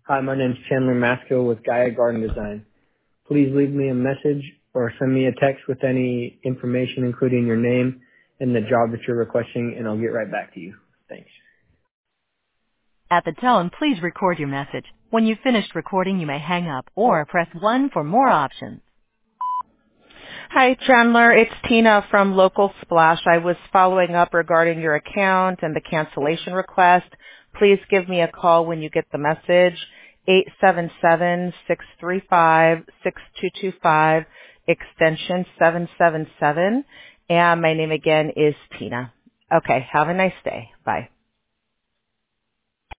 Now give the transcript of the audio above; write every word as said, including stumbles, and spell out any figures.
Hi, my name is Chandler Masco with Gaia Garden Design. Please leave me a message or send me a text with any information, including your name and the job that you're requesting, and I'll get right back to you. Thanks. At the tone, please record your message. When you've finished recording, you may hang up or press one for more options. Hi, Chandler. It's Tina from Local Splash. I was following up regarding your account and the cancellation request. Please give me a call when you get the message, eight seven seven, six three five, six two two five, extension seven seven seven. And my name again is Tina. Okay, have a nice day. Bye.